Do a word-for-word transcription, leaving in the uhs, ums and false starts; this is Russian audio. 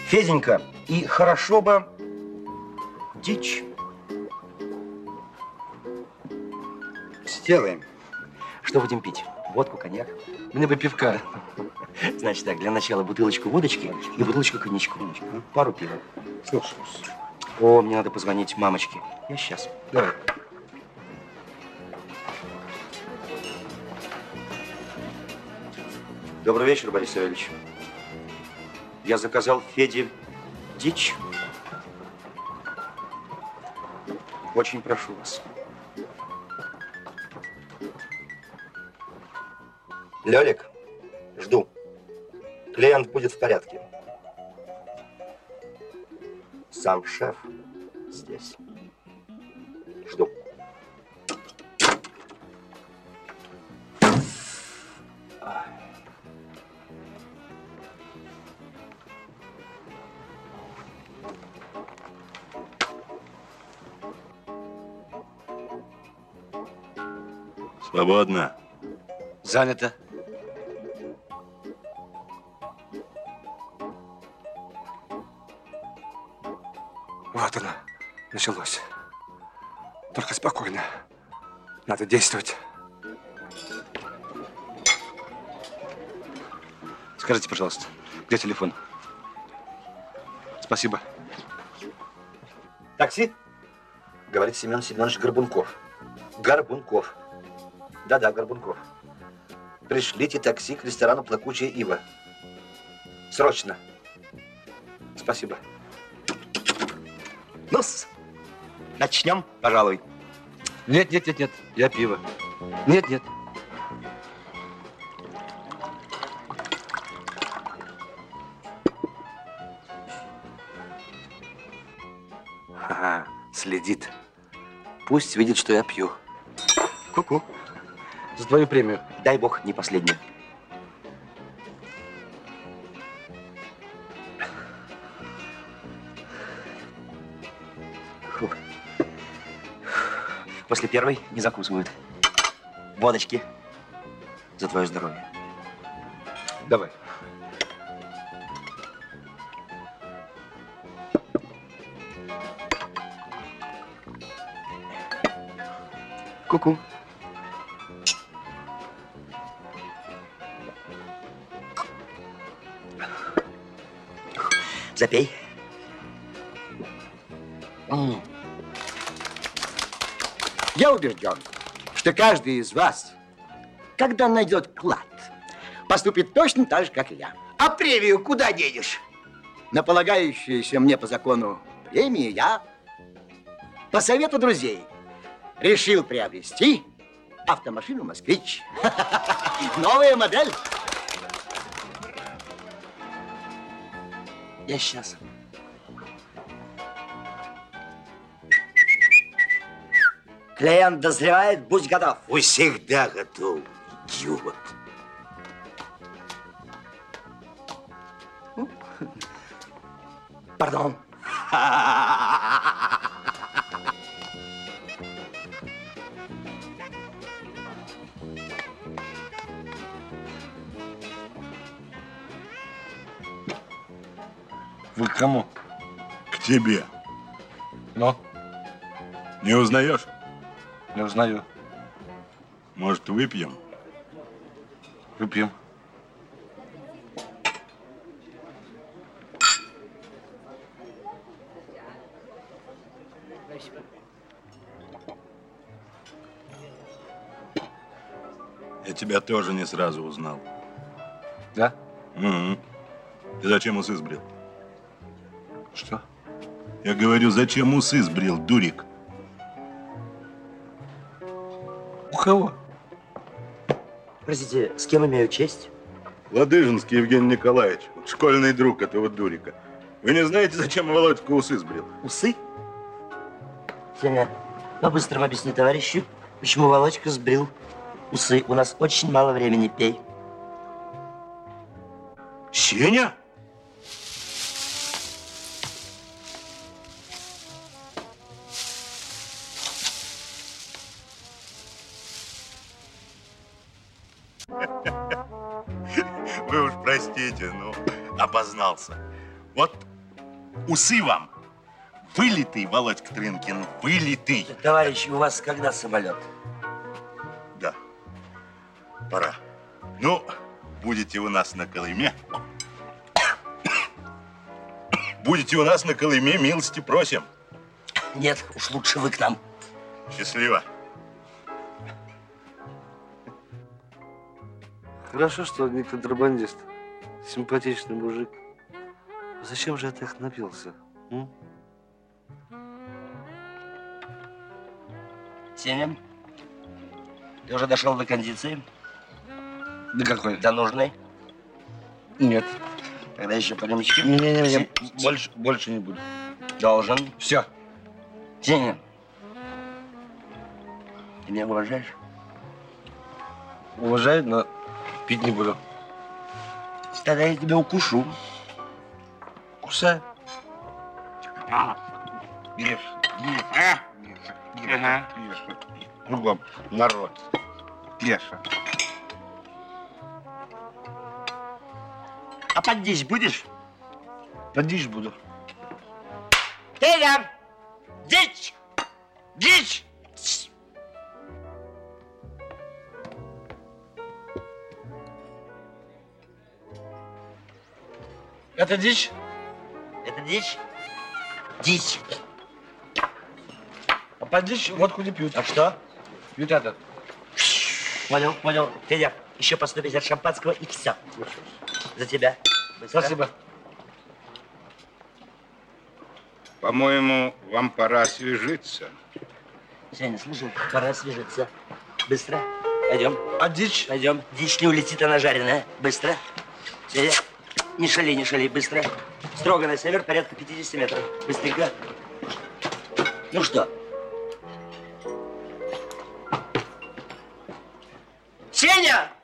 Феденька, и хорошо бы дичь. Сделаем. Что будем пить? Водку, коньяк? Мне бы пивка. Значит так, для начала бутылочку водочки и бутылочку коньячку. Пару пива. Слушаюсь. О, мне надо позвонить мамочке. Я сейчас. Давай. Добрый вечер, Борис Савельевич. Я заказал Феде дичь. Очень прошу вас. Лёлик, жду. Клиент будет в порядке. Сам шеф здесь. Жду. Свободно. Занято. Вот оно, началось. Только спокойно. Надо действовать. Скажите, пожалуйста, где телефон? Спасибо. Такси? Говорит Семен Семенович Горбунков. Горбунков. Да-да, Горбунков. Пришлите такси к ресторану «Плакучая ива». Срочно. Спасибо. Ну-с, начнем, пожалуй. Нет, нет, нет, нет, я пиво. Нет, нет. Ага, следит. Пусть видит, что я пью. Ку-ку. За твою премию. Дай бог, не последнюю. Фу. После первой не закусывают. Водочки. За твое здоровье. Давай. Ку-ку. Запей. М. Я убежден, что каждый из вас, когда найдет клад, поступит точно так же, как и я. А премию куда денешь? На полагающуюся мне по закону премию я, по совету друзей, решил приобрести автомашину «Москвич». Новая модель. Я сейчас. Клиент дозревает, будь готов. Вы всегда готов, идиот. Пардон. Вы к кому? К тебе. Ну, Не узнаешь? не узнаю. Может, выпьем? Выпьем. Я тебя тоже не сразу узнал. Да? Угу. Ты зачем усы сбрил? Что? Я говорю, зачем усы сбрил, дурик? У кого? Простите, с кем имею честь? Ладыжинский Евгений Николаевич, вот школьный друг этого дурика. Вы не знаете, зачем Володька усы сбрил? Усы? Сеня, по-быстрому объясни товарищу, почему Володька сбрил усы. У нас очень мало времени, пей. Сеня? Вы уж простите, ну, обознался. Вот Усы вам. Вылитый, Володька Трынкин, вылитый. Товарищ, у вас когда самолет? Да, пора. Ну, будете у нас на Колыме. Будете у нас на Колыме, милости просим. Нет, уж лучше вы к нам. Счастливо. Хорошо, что он не контрабандист. Симпатичный мужик. Зачем же я так напился? М? Сеня, ты уже дошел до кондиции? Да какой? До нужной? Нет. Тогда еще по рюмочке. Не-не-не, Се- больше, больше не буду. Должен. Все. Сеня, ты меня уважаешь? Уважаю, но пить не буду. Тогда я тебя укушу. Кусай. Ешь. Ага. Кругом народ. Леша. А поддичь будешь? Подишь буду. Сеня! Дичь! Дичь! Это дичь? Это дичь? Дичь. А под дичь водку не пьют. А что? Пьют этот. Понял, понял. Федя, еще по сто пятьдесят шампанского и все. За тебя. Быстро. Спасибо. По-моему, вам пора освежиться. Сеня, слушай, пора освежиться. Быстро. Пойдем. А дичь? Пойдем. Дичь не улетит, она жареная. Быстро. Сеня, не шали, не шали. Быстро. Строго на север, порядка пятидесяти метров. Быстренько. Ну что? Сеня!